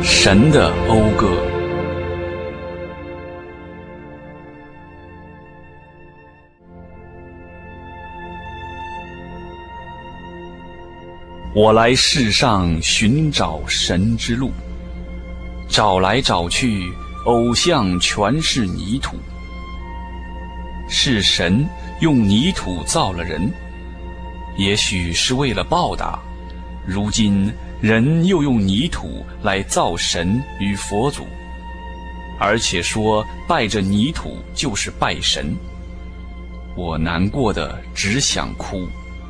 神的讴歌。我来世上寻找神之路，找来找去，偶像全是泥土。是神用泥土造了人，也许是为了报答，如今人又用泥土来造神与佛祖，而且说拜着泥土就是拜神。我难过的只想哭。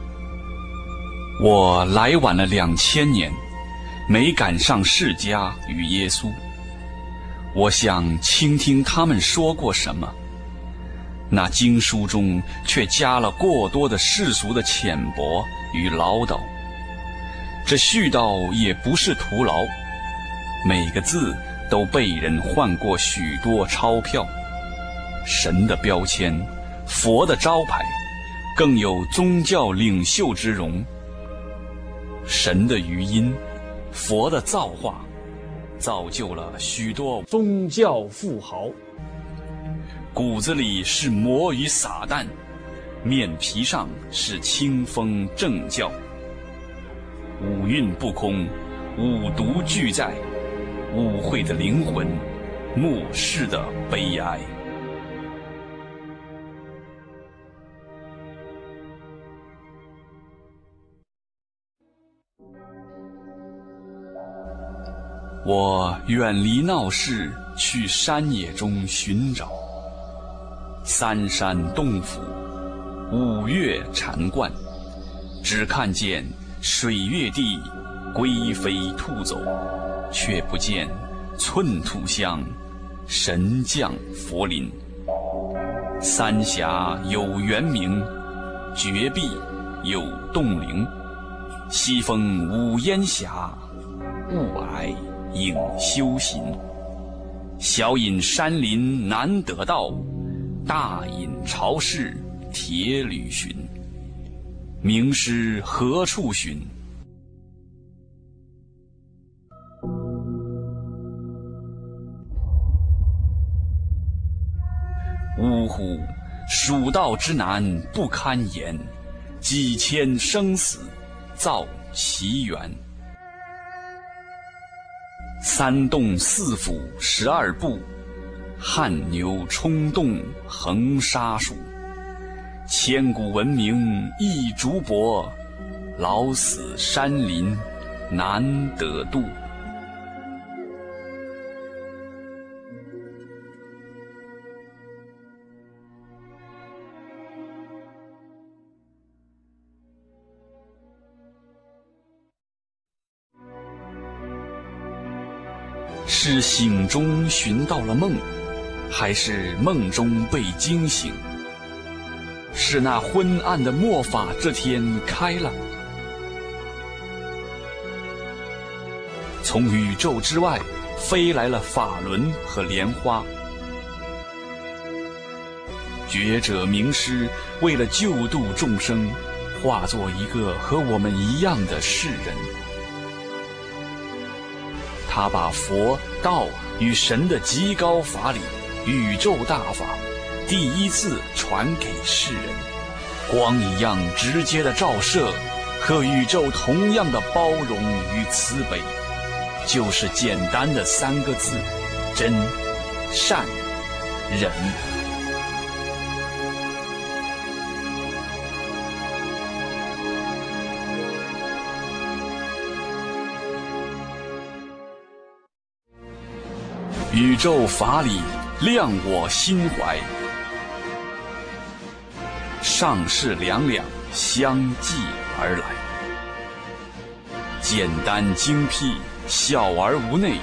我来晚了2000年，没赶上释迦与耶稣。我想倾听他们说过什么，那经书中却加了过多的世俗的浅薄与唠叨。这絮叨也不是徒劳，每个字都被人换过许多钞票。神的标签，佛的招牌，更有宗教领袖之容。神的余音，佛的造化，造就了许多宗教富豪，骨子里是魔与撒旦，面皮上是清风正教。五蕴不空，五毒俱在，污秽的灵魂，末世的悲哀。我远离闹市，去山野中寻找。三山洞府，五岳禅观，只看见水月地，龟飞兔走，却不见寸土香，神降佛临。三峡有圆明，绝壁有洞灵。西风舞烟霞，雾霭影修行。小隐山林难得道，大隐朝市铁旅寻。名师何处寻？呜呼，蜀道之难不堪言，几千生死造奇缘。三洞四府12步，汗牛充栋横沙数。千古文明一竹帛，老死山林难得度。是醒中寻到了梦，还是梦中被惊醒？是那昏暗的末法这天开了，从宇宙之外飞来了法轮和莲花。觉者名师为了救度众生，化作一个和我们一样的世人。他把佛道与神的极高法理，宇宙大法，第一次传给世人。光一样直接的照射，和宇宙同样的包容与慈悲，就是简单的3个字：真、善、忍。宇宙法理亮我心怀，上世两两相继而来。简单精辟，小而无内；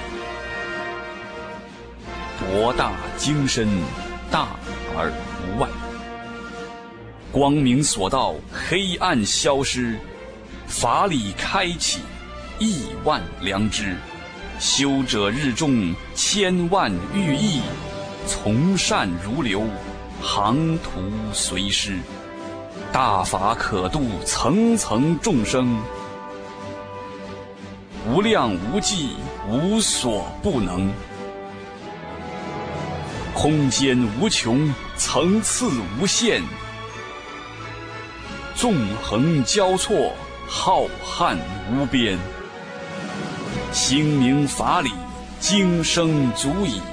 博大精深，大而无外。光明所到，黑暗消失；法理开启，亿万良知。修者日众，千万寓意，从善如流，航途随师。大法可度层层众生，无量无际， 无所不能。空间无穷，层次无限，纵横交错，浩瀚无边。星明法理，经生足矣。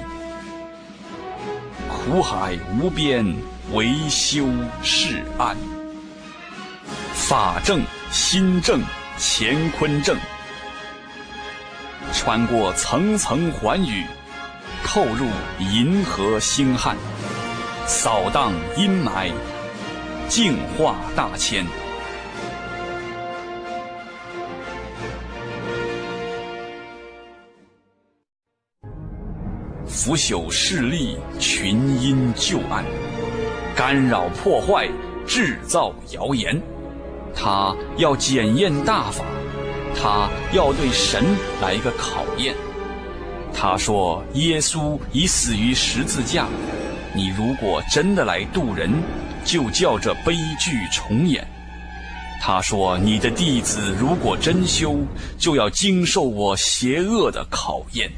苦海无边，惟修是岸。法正、心正、乾坤正，穿过层层寰宇，透入银河星汉，扫荡阴霾，净化大千。腐朽势力，群阴旧暗，干扰破坏，制造谣言。他要检验大法，他要对神来一个考验。他说耶稣已死于十字架，你如果真的来渡人，就叫这悲剧重演。他说你的弟子如果真修，就要经受我邪恶的考验。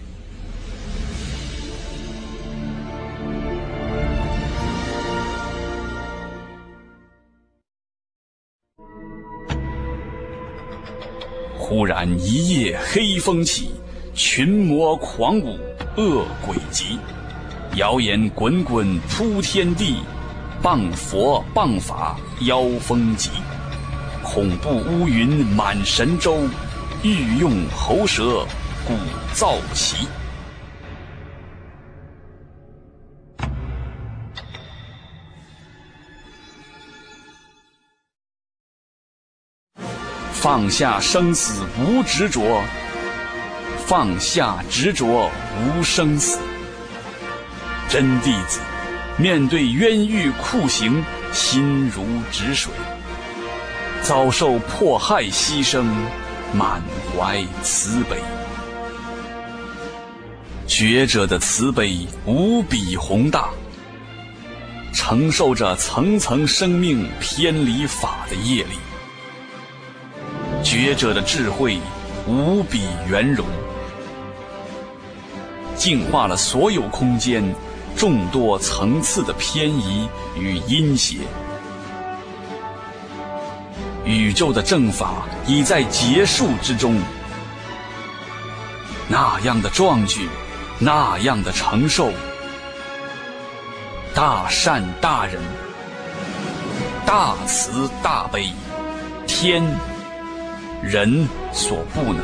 忽然一夜黑风起，群魔狂舞，恶鬼集，谣言滚滚铺天地，谤佛谤法妖风急，恐怖乌云满神州，欲用喉舌鼓噪旗。放下生死无执着，放下执着无生死。真弟子面对冤狱酷刑，心如止水，遭受迫害牺牲，满怀慈悲。觉者的慈悲无比宏大，承受着层层生命偏离法的业力。觉者的智慧无比圆融，净化了所有空间众多层次的偏移与阴邪。宇宙的正法已在结束之中，那样的壮举，那样的承受，大善大仁，大慈大悲，天人所不能。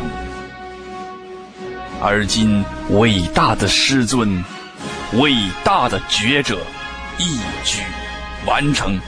而今伟大的师尊，伟大的觉者，一举完成。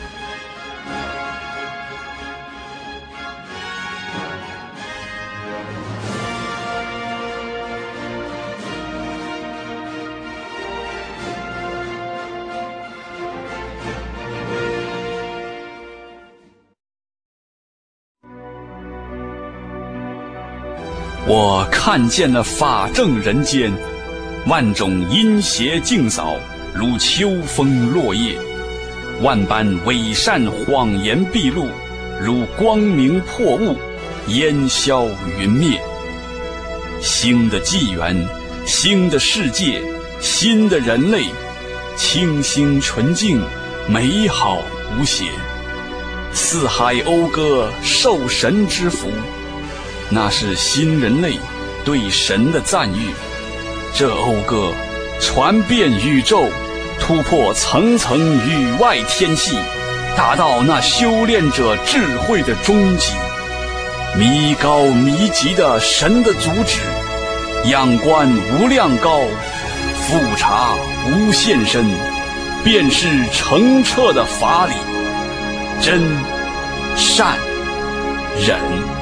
我看见了法正人间，万种阴邪尽扫，如秋风落叶；万般伪善谎言毕露，如光明破雾，烟消云灭。新的纪元，新的世界，新的人类，清新纯净，美好无邪。四海讴歌，受神之福。那是新人类对神的赞誉，这讴歌传遍宇宙，突破层层宇外天系，达到那修炼者智慧的终极。弥高弥极的神的主旨，仰观无量高，复察无限深，便是澄澈的法理，真善忍。